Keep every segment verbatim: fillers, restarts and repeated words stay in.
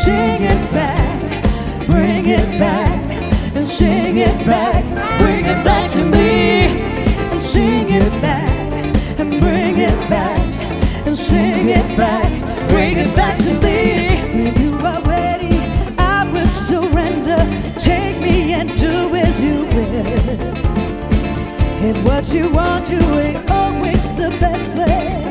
sing it back, bring it back, and sing it back, bring it back to me, and sing it back, and bring it back, and sing it back, bring it back to me. When you are ready, I will surrender. Take me and do as you will. If what you want to ain't always the best way,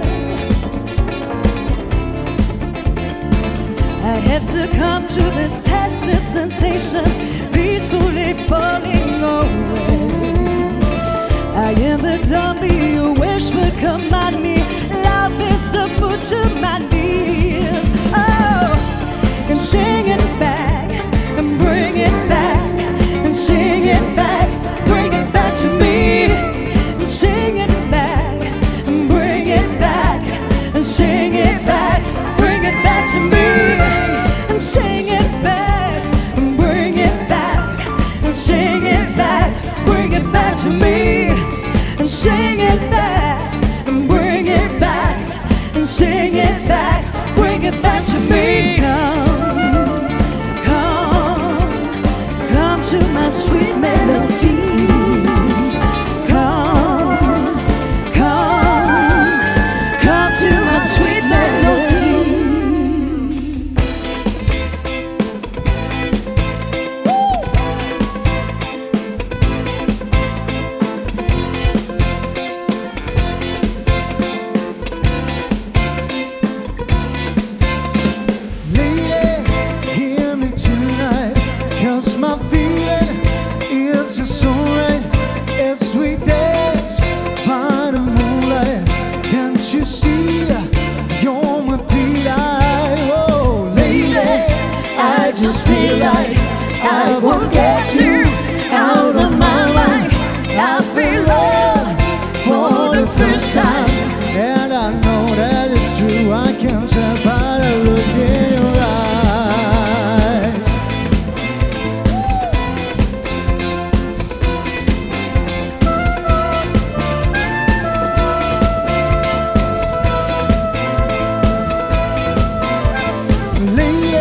I have succumbed to this passive sensation, peacefully falling away. I am the zombie you wish would command me. Love is a food to my knees. Oh, and sing it back, and bring it back, and sing it back, bring it back to me. And sing it back, and bring it back, and sing it back, bring it back to me. And sing it back, and bring it back, and sing it back, bring it back to me. And sing it back, and bring it back, and sing it back, bring it back to me. Come, come, come to my sweet melody. Come, come, come to my sweet melody. Just feel like I won't get you out of my mind. I feel love for the first time, and I know that it's true. I can tell by the look in your eyes. Lady,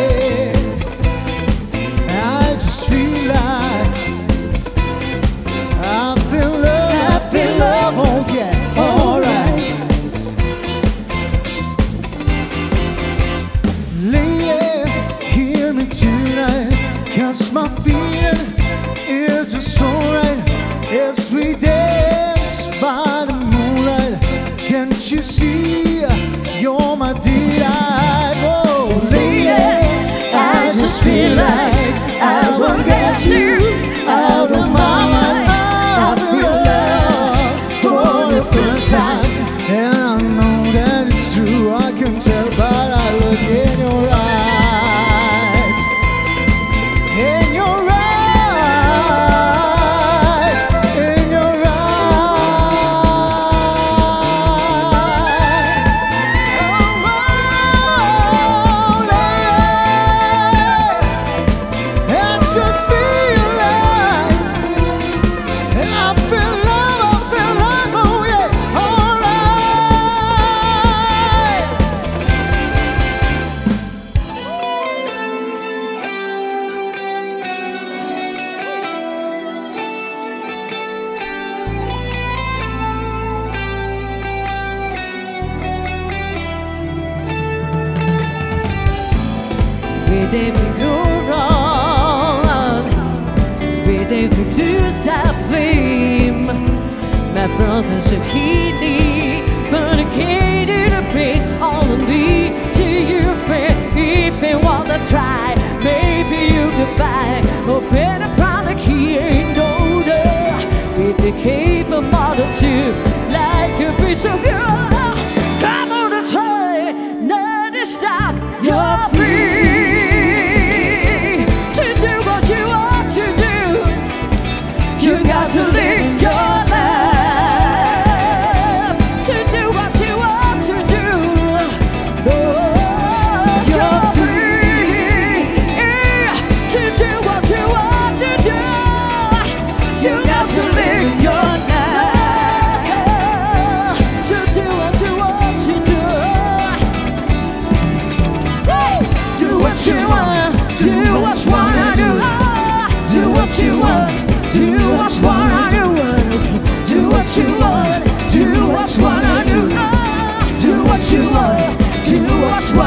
my feeling is just so right as we dance by the moonlight. Can't you see you're my delight? Oh, lady, I just feel like I won't get you out of my mind. I feel love for the first time, and I know that it's true. I can tell by the look in your eyes. If we go wrong, if we lose our fame, my brothers are healing, but I can't do the bring all of me to you, friend. If you want to try, maybe you can find a better product here in Golden. If you came from mother to like a piece of girl, come on and try, not to stop your feet. You got to live your life. wash, wash.